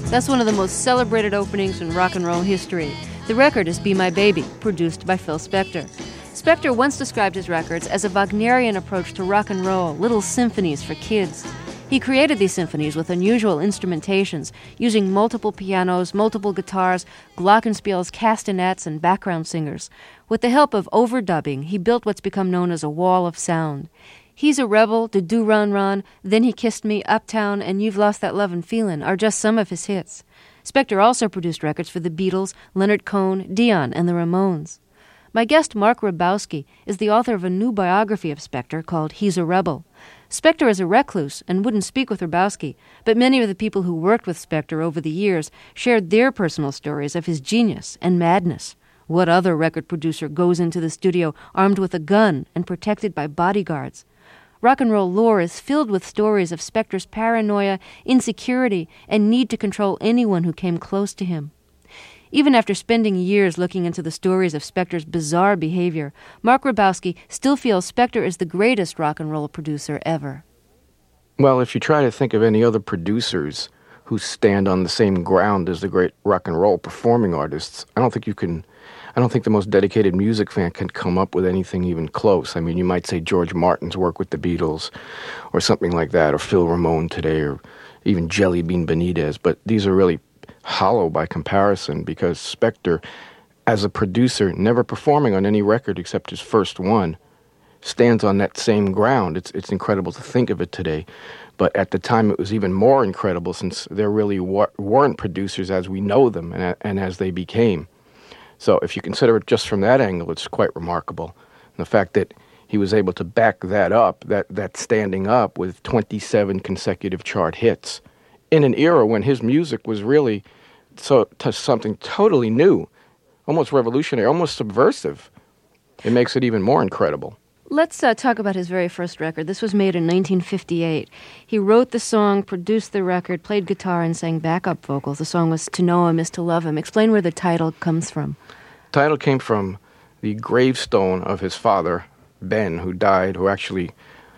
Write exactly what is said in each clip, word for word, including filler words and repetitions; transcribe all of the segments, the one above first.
That's one of the most celebrated openings in rock and roll history. The record is Be My Baby, produced by Phil Spector. Spector once described his records as a Wagnerian approach to rock and roll, little symphonies for kids. He created these symphonies with unusual instrumentations, using multiple pianos, multiple guitars, glockenspiels, castanets, and background singers. With the help of overdubbing, he built what's become known as a wall of sound. He's a Rebel, Did Do Run Run, Then He Kissed Me, Uptown, and You've Lost That Lovin' Feelin' are just some of his hits. Spector also produced records for the Beatles, Leonard Cohen, Dion, and the Ramones. My guest, Mark Ribowski, is the author of a new biography of Spector called He's a Rebel. Spector is a recluse and wouldn't speak with Ribowski, but many of the people who worked with Spector over the years shared their personal stories of his genius and madness. What other record producer goes into the studio armed with a gun and protected by bodyguards? Rock and roll lore is filled with stories of Spector's paranoia, insecurity, and need to control anyone who came close to him. Even after spending years looking into the stories of Spector's bizarre behavior, Mark Ribowski still feels Spector is the greatest rock and roll producer ever. Well, if you try to think of any other producers who stand on the same ground as the great rock and roll performing artists, I don't think you can... I don't think the most dedicated music fan can come up with anything even close. I mean, you might say George Martin's work with the Beatles or something like that, or Phil Ramone today, or even Jelly Bean Benitez, but these are really hollow by comparison because Spector, as a producer, never performing on any record except his first one, stands on that same ground. It's it's incredible to think of it today, but at the time it was even more incredible since there really wa- weren't producers as we know them and, and as they became. So if you consider it just from that angle, it's quite remarkable. And the fact that he was able to back that up, that, that standing up with twenty-seven consecutive chart hits in an era when his music was really so to something totally new, almost revolutionary, almost subversive. It makes it even more incredible. Let's uh, talk about his very first record. This was made in nineteen fifty-eight. He wrote the song, produced the record, played guitar, and sang backup vocals. The song was To Know Him Is to Love Him. Explain where the title comes from. The title came from the gravestone of his father, Ben, who died, who actually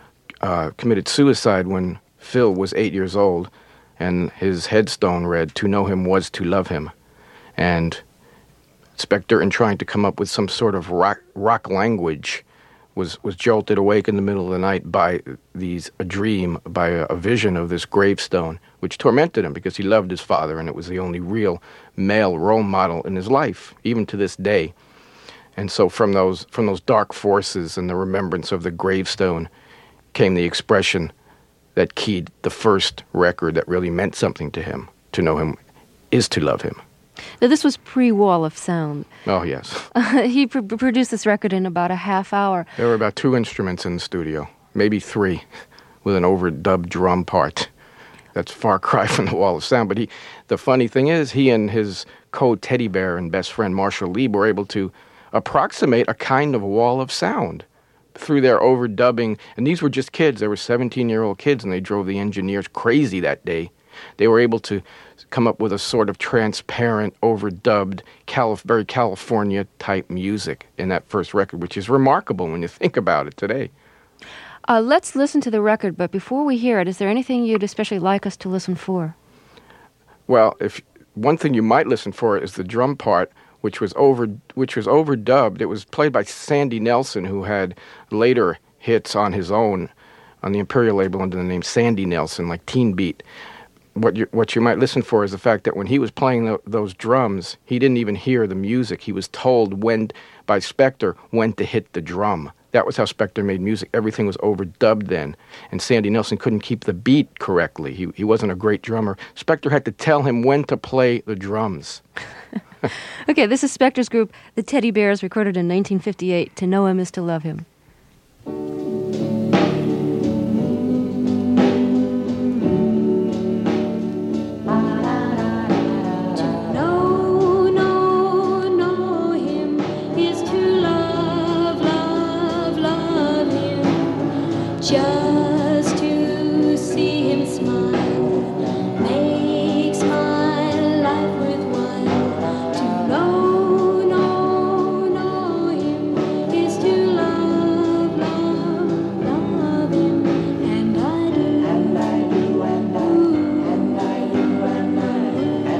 uh, committed suicide when Phil was eight years old, and his headstone read, To Know Him Was to Love Him. And Spector, in trying to come up with some sort of rock, rock language, was was jolted awake in the middle of the night by these a dream, by a, a vision of this gravestone, which tormented him because he loved his father, and it was the only real male role model in his life, even to this day. And so from those from those dark forces and the remembrance of the gravestone came the expression that keyed the first record that really meant something to him. To know him is to love him. Now, this was pre-Wall of Sound. Oh, yes. Uh, he pr- produced this record in about a half hour. There were about two instruments in the studio, maybe three, with an overdubbed drum part. That's far cry from the Wall of Sound. But he, the funny thing is, he and his co-teddy bear and best friend Marshall Lieb were able to approximate a kind of Wall of Sound through their overdubbing. And these were just kids. They were seventeen-year-old kids, and they drove the engineers crazy that day. They were able to come up with a sort of transparent, overdubbed, Calif- very California-type music in that first record, which is remarkable when you think about it today. Uh, let's listen to the record, but before we hear it, is there anything you'd especially like us to listen for? Well, if one thing you might listen for is the drum part, which was over, which was overdubbed. It was played by Sandy Nelson, who had later hits on his own on the Imperial label under the name Sandy Nelson, like Teen Beat. What you, what you might listen for is the fact that when he was playing the, those drums, he didn't even hear the music. He was told when by Spector when to hit the drum. That was how Spector made music. Everything was overdubbed then. And Sandy Nelson couldn't keep the beat correctly. He, he wasn't a great drummer. Spector had to tell him when to play the drums. Okay, this is Spector's group, the Teddy Bears, recorded in nineteen fifty-eight. To Know Him Is to Love Him. Just to see him smile makes my life worthwhile. To know, know, know him is to love, love, love him. And I do, and I do, and I do, and I do, and I do.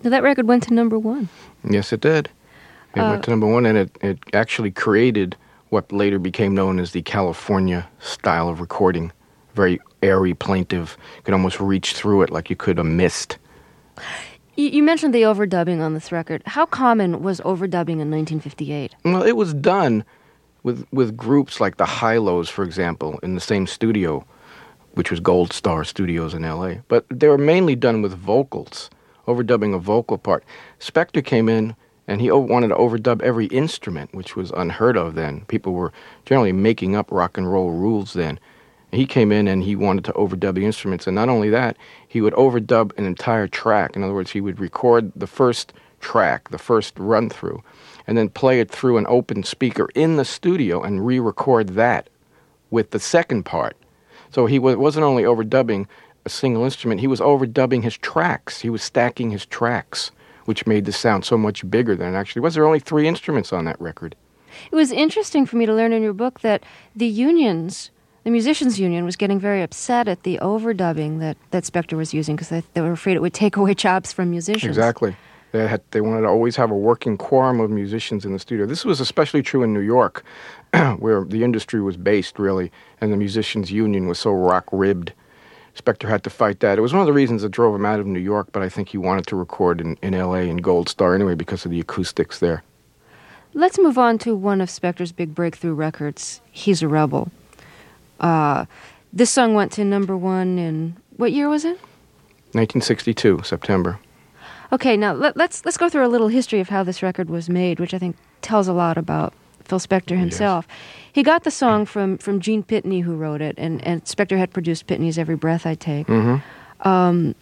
Now, that record went to number one. Yes, it did. It Uh, went to number one, and it, it actually created what later became known as the California style of recording. Very airy, plaintive. You could almost reach through it like you could a mist. You, you mentioned the overdubbing on this record. How common was overdubbing in nineteen fifty-eight? Well, it was done with with groups like the Hi-Los, for example, in the same studio, which was Gold Star Studios in L A. But they were mainly done with vocals, overdubbing a vocal part. Spector came in, and he o- wanted to overdub every instrument, which was unheard of then. People were generally making up rock and roll rules then. He came in and he wanted to overdub the instruments. And not only that, he would overdub an entire track. In other words, he would record the first track, the first run-through, and then play it through an open speaker in the studio and re-record that with the second part. So he wa- wasn't only overdubbing a single instrument, he was overdubbing his tracks. He was stacking his tracks, which made the sound so much bigger than it actually was. There were only three instruments on that record. It was interesting for me to learn in your book that the unions, the musicians' union, was getting very upset at the overdubbing that, that Spector was using because they, they were afraid it would take away jobs from musicians. Exactly. They had they wanted to always have a working quorum of musicians in the studio. This was especially true in New York, where the industry was based, really, and the musicians' union was so rock-ribbed. Spector had to fight that. It was one of the reasons that drove him out of New York, but I think he wanted to record in, in L A in Gold Star anyway because of the acoustics there. Let's move on to one of Spector's big breakthrough records, He's a Rebel. Uh, this song went to number one in, what year was it? nineteen sixty-two, September. Okay, now let, let's let's go through a little history of how this record was made, which I think tells a lot about Phil Spector himself. Yes. He got the song from, from Gene Pitney, who wrote it, and, and Spector had produced Pitney's Every Breath I Take. Mm-hmm. Um,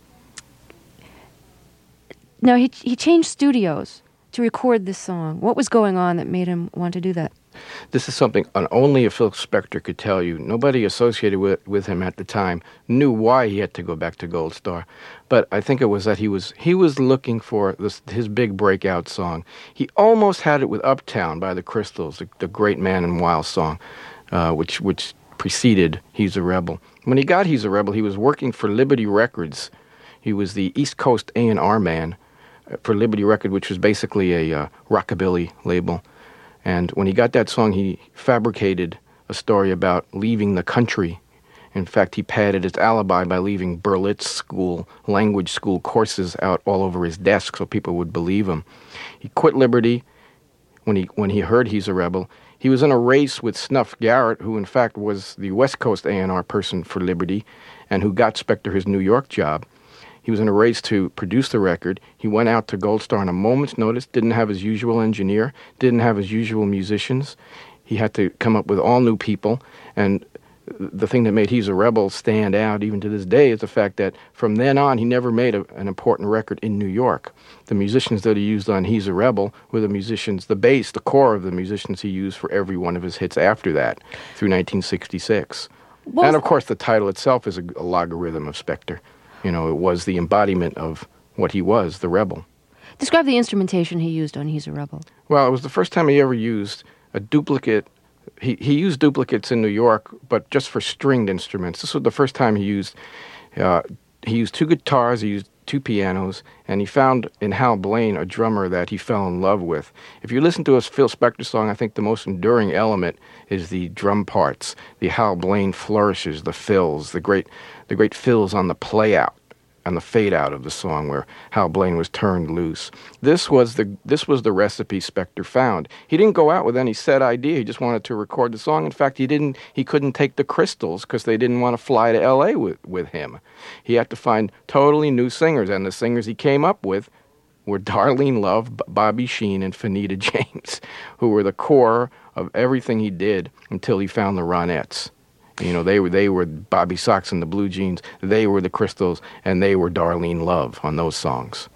now, he he changed studios to record this song. What was going on that made him want to do that? This is something only a Phil Spector could tell you. Nobody associated with, with him at the time knew why he had to go back to Gold Star. But I think it was that he was he was looking for this, his big breakout song. He almost had it with Uptown by the Crystals, the, the Great Man and Wild song, uh, which, which preceded He's a Rebel. When he got He's a Rebel, he was working for Liberty Records. He was the East Coast A and R man for Liberty Record, which was basically a uh, rockabilly label. And when he got that song, he fabricated a story about leaving the country. In fact, he padded his alibi by leaving Berlitz School, language school courses out all over his desk so people would believe him. He quit Liberty when he when he heard He's a Rebel. He was in a race with Snuff Garrett, who in fact was the West Coast A and R person for Liberty and who got Spector his New York job. He was in a race to produce the record. He went out to Gold Star on a moment's notice, didn't have his usual engineer, didn't have his usual musicians. He had to come up with all new people. And the thing that made He's a Rebel stand out even to this day is the fact that from then on, he never made a, an important record in New York. The musicians that he used on He's a Rebel were the musicians, the bass, the core of the musicians he used for every one of his hits after that, through nineteen sixty-six. Well, and of course, the title itself is a, a logarithm of Spector. You know, it was the embodiment of what he was, the rebel. Describe the instrumentation he used on He's a Rebel. Well, it was the first time he ever used a duplicate. He, he used duplicates in New York, but just for stringed instruments. This was the first time he used, uh, he used two guitars, he used two pianos, and he found in Hal Blaine a drummer that he fell in love with. If you listen to a Phil Spector song, I think the most enduring element is the drum parts, the Hal Blaine flourishes, the fills, the great, the great fills on the play out, on the fade out of the song where Hal Blaine was turned loose. This was the this was the recipe Spector found. He didn't go out with any set idea. He just wanted to record the song. In fact, he didn't. He couldn't take the Crystals because they didn't want to fly to L A with with him. He had to find totally new singers, and the singers he came up with were Darlene Love, B- Bobby Sheen, and Fanita James, who were the core of everything he did until he found the Ronettes. You know, they were they were Bobby Sox and the Blue Jeans. They were the Crystals, and they were Darlene Love on those songs.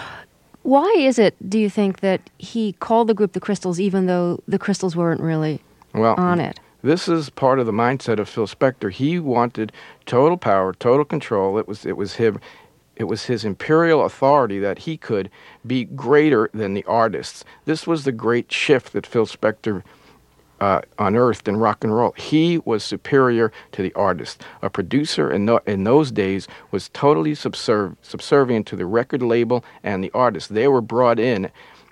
Why is it, do you think, that he called the group the Crystals even though the Crystals weren't really well, on it? This is part of the mindset of Phil Spector. He wanted total power, total control. It was it was him. It was his imperial authority that he could be greater than the artists. This was the great shift that Phil Spector uh, unearthed in rock and roll. He was superior to the artist. A producer in, no, in those days was totally subserv- subservient to the record label and the artist. They were brought in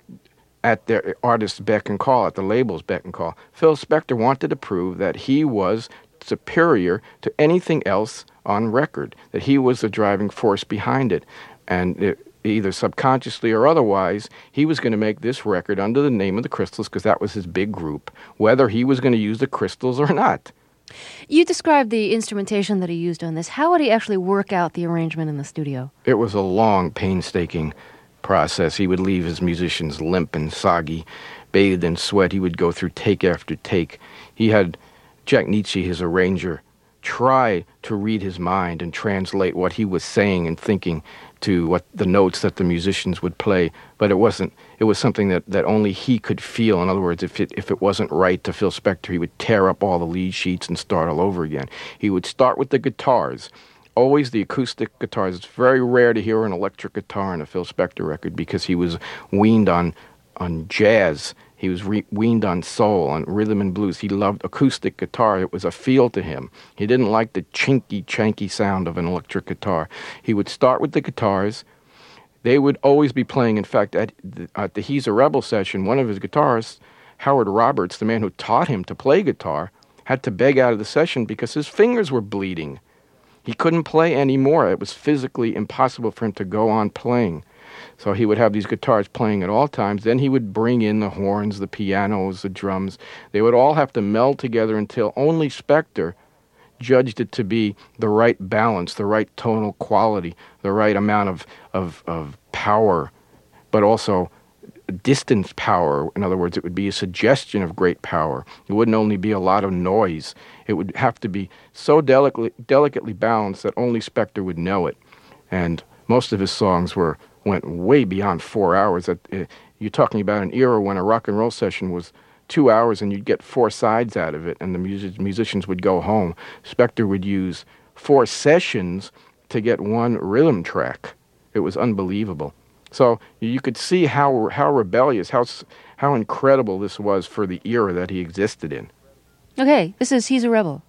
at their artist's beck and call, at the label's beck and call. Phil Spector wanted to prove that he was superior to anything else on record, that he was the driving force behind it. And it, either subconsciously or otherwise, he was going to make this record under the name of the Crystals because that was his big group, whether he was going to use the Crystals or not. You described the instrumentation that he used on this. How would he actually work out the arrangement in the studio? It was a long, painstaking process. He would leave his musicians limp and soggy, bathed in sweat. He would go through take after take. He had Jack Nitzsche, his arranger, try to read his mind and translate what he was saying and thinking to what the notes that the musicians would play, but it wasn't. It was something that, that only he could feel. In other words, if it if it wasn't right to Phil Spector, he would tear up all the lead sheets and start all over again. He would start with the guitars, always the acoustic guitars. It's very rare to hear an electric guitar on a Phil Spector record because he was weaned on on jazz. He was re- weaned on soul, on rhythm and blues. He loved acoustic guitar. It was a feel to him. He didn't like the chinky, chanky sound of an electric guitar. He would start with the guitars. They would always be playing. In fact, at the, at the He's a Rebel session, one of his guitarists, Howard Roberts, the man who taught him to play guitar, had to beg out of the session because his fingers were bleeding. He couldn't play anymore. It was physically impossible for him to go on playing. So he would have these guitars playing at all times. Then he would bring in the horns, the pianos, the drums. They would all have to meld together until only Spector judged it to be the right balance, the right tonal quality, the right amount of, of, of power, but also distance power. In other words, it would be a suggestion of great power. It wouldn't only be a lot of noise. It would have to be so delicately, delicately balanced that only Spector would know it. And most of his songs were went way beyond four hours. That, uh, you're talking about an era when a rock and roll session was two hours and you'd get four sides out of it, and the music, musicians would go home. Spector would use four sessions to get one rhythm track. It was unbelievable. So you could see how how rebellious, how how incredible this was for the era that he existed in. Okay, this is He's a Rebel.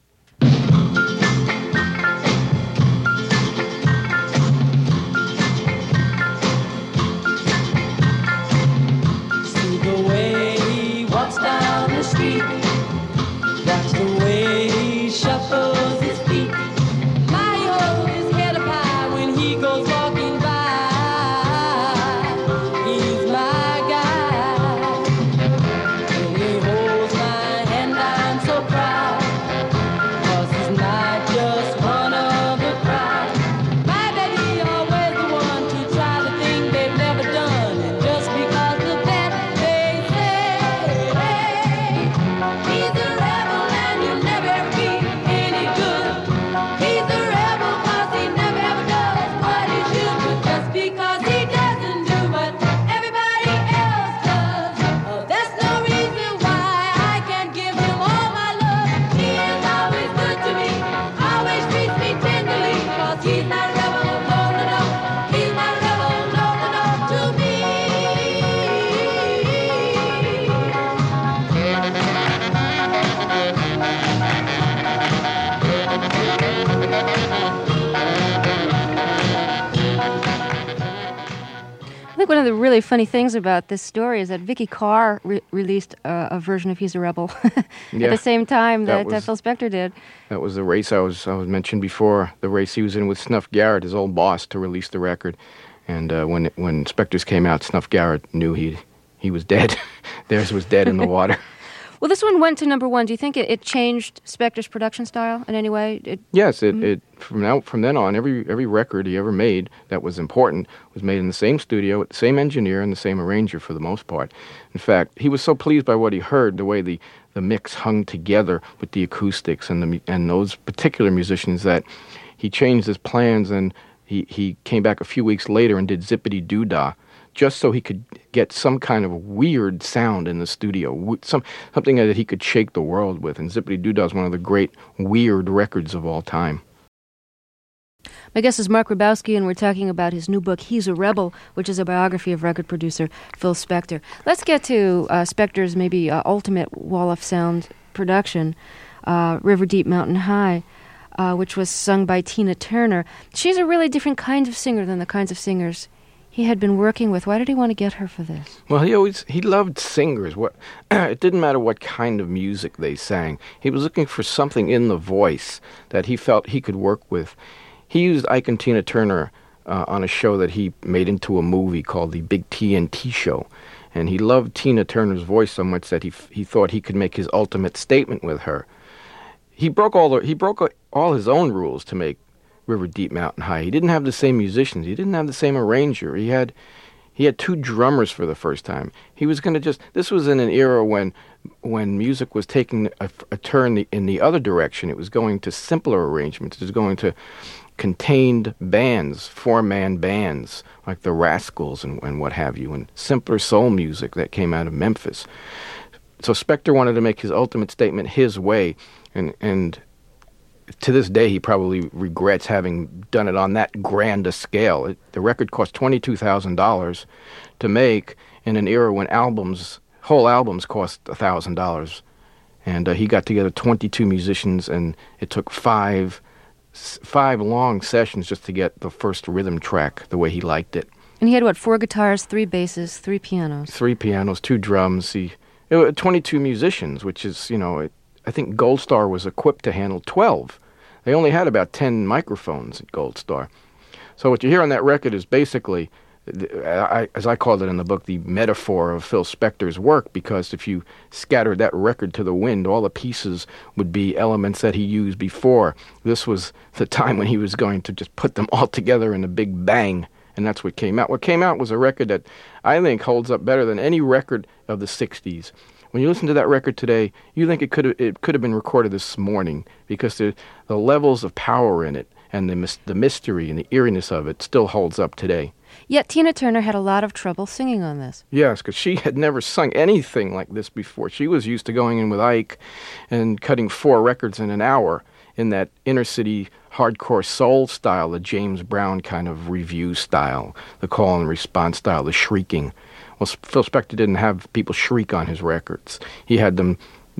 One of the really funny things about this story is that Vicky Carr re- released uh, a version of He's a Rebel at yeah, the same time that, that, was, that Phil Spector did. That was the race I was I was mentioned before, the race he was in with Snuff Garrett, his old boss, to release the record. And uh, when it, when Spector's came out, Snuff Garrett knew he he was dead. Theirs was dead in the water. Well, this one went to number one. Do you think it, it changed Spector's production style in any way? It, yes, it, mm-hmm. it from now from then on, every every record he ever made that was important was made in the same studio with the same engineer and the same arranger for the most part. In fact, he was so pleased by what he heard, the way the, the mix hung together with the acoustics and the and those particular musicians, that he changed his plans, and he, he came back a few weeks later and did Zippity Doo Dah, just so he could get some kind of weird sound in the studio, some something that he could shake the world with. And Zippity Doo Dah is one of the great weird records of all time. My guest is Mark Ribowski, and we're talking about his new book, He's a Rebel, which is a biography of record producer Phil Spector. Let's get to uh, Spector's maybe uh, ultimate wall of sound production, uh, River Deep Mountain High, uh, which was sung by Tina Turner. She's a really different kind of singer than the kinds of singers he had been working with. Why did he want to get her for this? Well, he always he loved singers. What it didn't matter what kind of music they sang. He was looking for something in the voice that he felt he could work with. He used Ike and Tina Turner uh, on a show that he made into a movie called the Big T N T Show, and he loved Tina Turner's voice so much that he f- he thought he could make his ultimate statement with her. He broke all the he broke all his own rules to make River Deep Mountain High. He didn't have the same musicians. He didn't have the same arranger. He had he had two drummers for the first time. He was going to just this was in an era when when music was taking a, a turn the, in the other direction. It was going to simpler arrangements. It was going to contained bands, four-man bands, like the Rascals and, and what have you, and simpler soul music that came out of Memphis. So Spector wanted to make his ultimate statement his way, and and to this day he probably regrets having done it on that grand a scale. It, the record cost twenty-two thousand dollars to make in an era when albums, whole albums cost one thousand dollars. And uh, he got together twenty-two musicians, and it took five five long sessions just to get the first rhythm track the way he liked it. And he had, what, four guitars, three basses, three pianos? Three pianos, two drums. He, it was twenty-two musicians, which is, you know, it, I think Gold Star was equipped to handle twelve. They only had about ten microphones at Gold Star. So what you hear on that record is basically, I, as I called it in the book, the metaphor of Phil Spector's work, because if you scattered that record to the wind, all the pieces would be elements that he used before. This was the time when he was going to just put them all together in a big bang, and that's what came out. What came out was a record that I think holds up better than any record of the sixties. When you listen to that record today, you think it could have it could have been recorded this morning, because the the levels of power in it and the mis- the mystery and the eeriness of it still holds up today. Yet Tina Turner had a lot of trouble singing on this. Yes, because she had never sung anything like this before. She was used to going in with Ike and cutting four records in an hour in that inner city hardcore soul style, the James Brown kind of review style, the call and response style, the shrieking. Well, Phil Spector didn't have people shriek on his records. He had them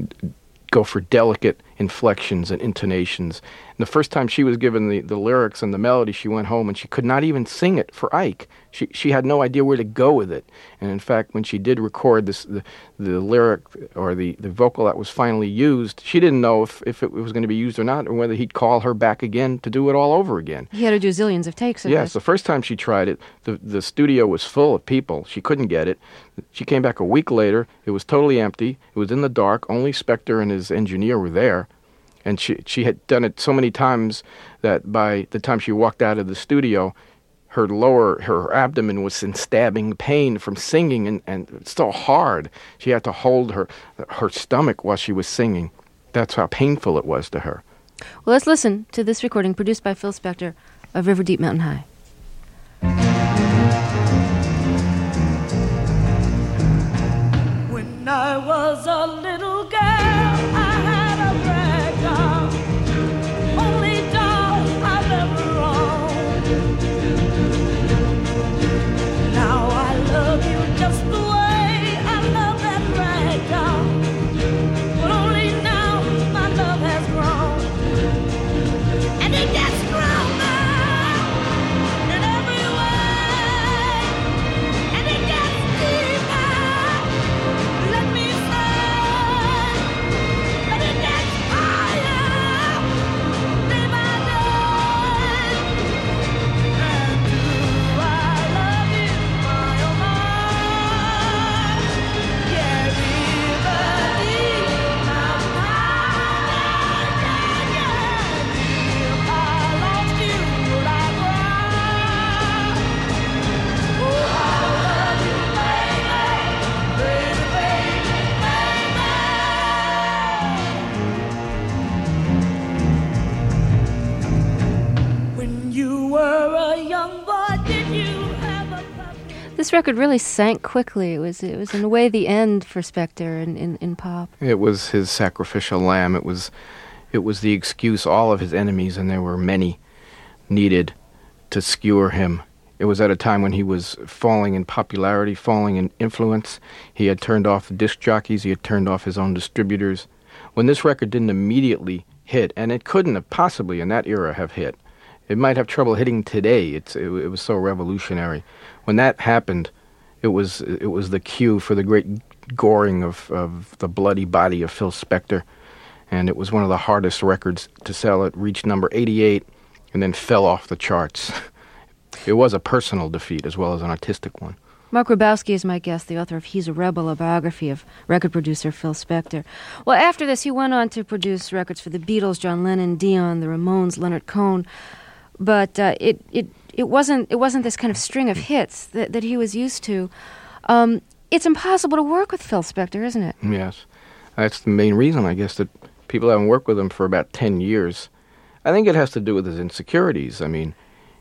go for delicate inflections and intonations. And the first time she was given the, the lyrics and the melody, she went home and she could not even sing it for Ike. She she had no idea where to go with it. And in fact, when she did record this, the, the lyric or the, the vocal that was finally used, she didn't know if, if it was going to be used or not, or whether he'd call her back again to do it all over again. He had to do zillions of takes of Yes, this. the first time she tried it, the, the studio was full of people. She couldn't get it. She came back a week later. It was totally empty. It was in the dark. Only Spector and his engineer were there. And she she had done it so many times that by the time she walked out of the studio, her lower, her abdomen was in stabbing pain from singing, and, and it's so hard. She had to hold her her stomach while she was singing. That's how painful it was to her. Well, let's listen to this recording produced by Phil Spector of River Deep Mountain High. When I was a little girl, I had a rag doll, only doll I've ever owned. Now I love you just the way I love that rag doll, but only now my love has grown, and it gets stronger in every way, and it gets deeper. Let me say that it gets higher day by day. And do I love you, my oh my? Yeah, River Deep Mountain High, yeah, yeah. If I lost you, would I cry? Oh, I love you, baby, baby, baby, baby. When you were a young boy, did you have a puppy? This record really sank quickly. It was, it was in a way, the end for Spector in, in, in pop. It was his sacrificial lamb. It was, it was the excuse all of his enemies, and there were many, needed to skewer him. It was at a time when he was falling in popularity, falling in influence. He had turned off the disc jockeys. He had turned off his own distributors. When this record didn't immediately hit, and it couldn't have possibly in that era have hit. It might have trouble hitting today. It's it, it was so revolutionary. When that happened, it was it was the cue for the great goring of, of the bloody body of Phil Spector, and it was one of the hardest records to sell. It reached number eighty-eight and then fell off the charts. It was a personal defeat as well as an artistic one. Mark Grabowski is my guest, the author of He's a Rebel, a biography of record producer Phil Spector. Well, after this, he went on to produce records for the Beatles, John Lennon, Dion, the Ramones, Leonard Cohen. But uh, it, it it wasn't it wasn't this kind of string of hits that, that he was used to. Um, it's impossible to work with Phil Spector, isn't it? Yes. That's the main reason, I guess, that people haven't worked with him for about ten years. I think it has to do with his insecurities. I mean,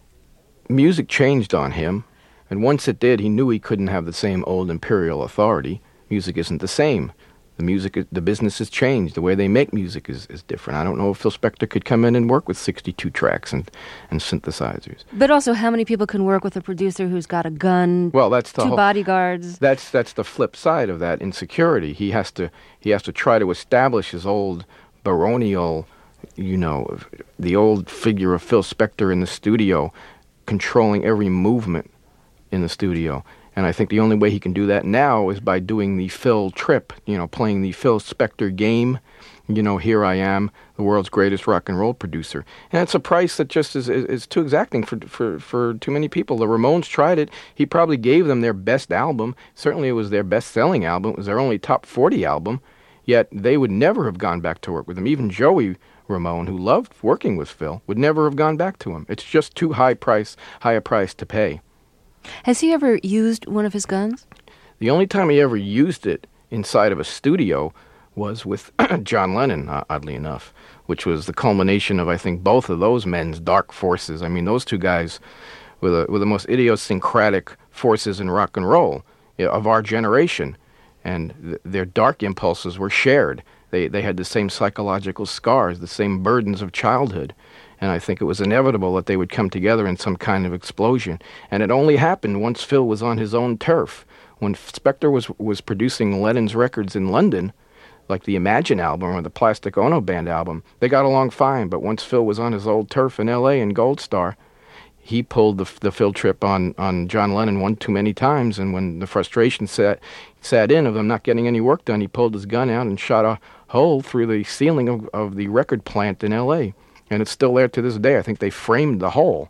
music changed on him. And once it did, he knew he couldn't have the same old imperial authority. Music isn't the same. The music, the business has changed. The way they make music is, is different. I don't know if Phil Spector could come in and work with sixty-two tracks and, and synthesizers. But also, how many people can work with a producer who's got a gun, well, that's the two whole, bodyguards? That's that's the flip side of that insecurity. He has to he has to try to establish his old baronial, you know, the old figure of Phil Spector in the studio, controlling every movement in the studio. And I think the only way he can do that now is by doing the Phil trip, you know, playing the Phil Spector game. You know, here I am, the world's greatest rock and roll producer. And it's a price that just is, is, is too exacting for, for, for too many people. The Ramones tried it. He probably gave them their best album. Certainly it was their best-selling album. It was their only top forty album. Yet they would never have gone back to work with him. Even Joey Ramone, who loved working with Phil, would never have gone back to him. It's just too high price, high a price to pay. Has he ever used one of his guns? The only time he ever used it inside of a studio was with John Lennon, uh, oddly enough, which was the culmination of, I think, both of those men's dark forces. I mean, those two guys were the, were the most idiosyncratic forces in rock and roll, you know, of our generation, and th- their dark impulses were shared. They, they had the same psychological scars, the same burdens of childhood. And I think it was inevitable that they would come together in some kind of explosion. And it only happened once Phil was on his own turf. When Spector was was producing Lennon's records in London, like the Imagine album or the Plastic Ono Band album, they got along fine. But once Phil was on his old turf in L A in Gold Star, he pulled the the Phil trip on, on John Lennon one too many times. And when the frustration sat, sat in of them not getting any work done, he pulled his gun out and shot a hole through the ceiling of, of the record plant in L A, and it's still there to this day. I think they framed the hole.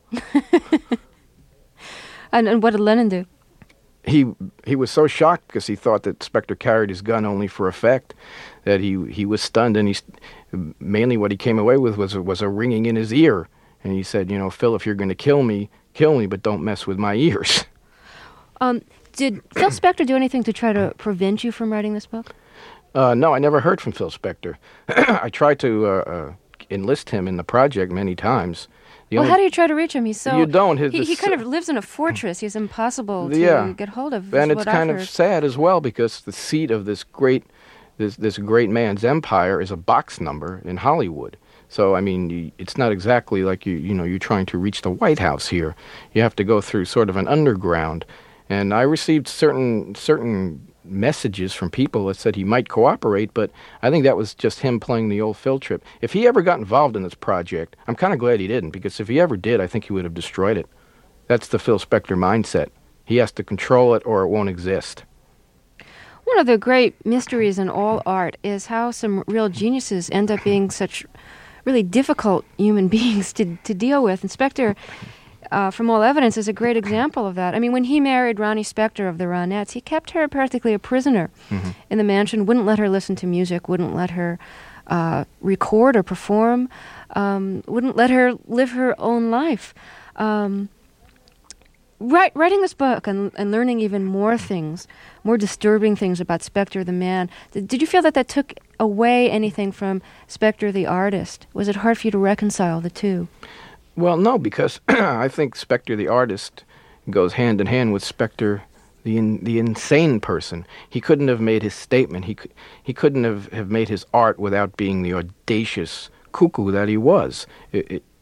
and, and what did Lennon do? He he was so shocked because he thought that Spector carried his gun only for effect that he he was stunned, and he mainly what he came away with was was a ringing in his ear. And he said, you know, Phil, if you're going to kill me, kill me, but don't mess with my ears. Um, did Phil Spector do anything to try to prevent you from writing this book? Uh, no, I never heard from Phil Spector. I tried to uh, uh, enlist him in the project many times. The well, only, how do you try to reach him? He's so you don't. His, he, he this, kind of lives in a fortress. He's impossible to yeah. get hold of. And is it's what kind I've of heard. sad as well because the seat of this great, this this great man's empire is a box number in Hollywood. So I mean, you, it's not exactly like you you know you're trying to reach the White House here. You have to go through sort of an underground. And I received certain certain. messages from people that said he might cooperate, but I think that was just him playing the old Phil trip. If he ever got involved in this project, I'm kind of glad he didn't, because if he ever did, I think he would have destroyed it. That's the Phil Spector mindset. He has to control it or it won't exist. One of the great mysteries in all art is how some real geniuses end up being such really difficult human beings to, to deal with. And Spector, Uh, from all evidence, is a great example of that. I mean, when he married Ronnie Spector of the Ronettes, he kept her practically a prisoner mm-hmm. in the mansion, wouldn't let her listen to music, wouldn't let her uh, record or perform, um, wouldn't let her live her own life. Um, write, writing this book and, and learning even more things, more disturbing things about Spector the man, did, did you feel that that took away anything from Spector the artist? Was it hard for you to reconcile the two? Well, no, because I think Spector the artist goes hand in hand with Spector the in, the insane person. He couldn't have made his statement. He he couldn't have, have made his art without being the audacious cuckoo that he was. It, it,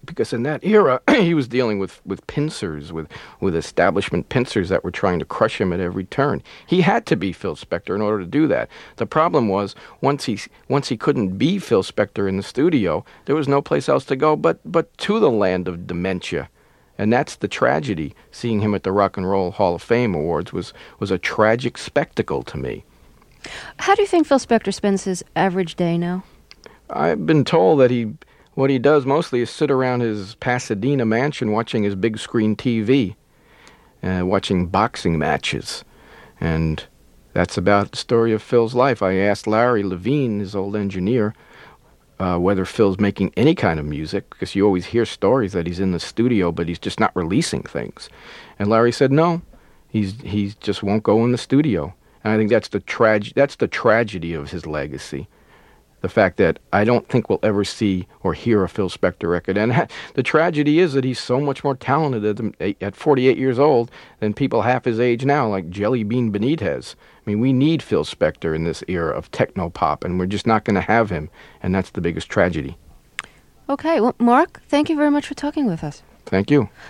because in that era, he was dealing with, with pincers, with, with establishment pincers that were trying to crush him at every turn. He had to be Phil Spector in order to do that. The problem was, once he, once he couldn't be Phil Spector in the studio, there was no place else to go but, but to the land of dementia. And that's the tragedy. Seeing him at the Rock and Roll Hall of Fame Awards was, was a tragic spectacle to me. How do you think Phil Spector spends his average day now? I've been told that he, what he does mostly is sit around his Pasadena mansion watching his big screen T V, uh, watching boxing matches. And that's about the story of Phil's life. I asked Larry Levine, his old engineer, uh, whether Phil's making any kind of music, because you always hear stories that he's in the studio, but he's just not releasing things. And Larry said no, he's he just won't go in the studio. And I think that's the trag- that's the tragedy of his legacy. The fact that I don't think we'll ever see or hear a Phil Spector record. And the tragedy is that he's so much more talented at, at forty-eight years old than people half his age now, like Jelly Bean Benitez. I mean, we need Phil Spector in this era of techno-pop, and we're just not going to have him. And that's the biggest tragedy. Okay, well, Mark, thank you very much for talking with us. Thank you.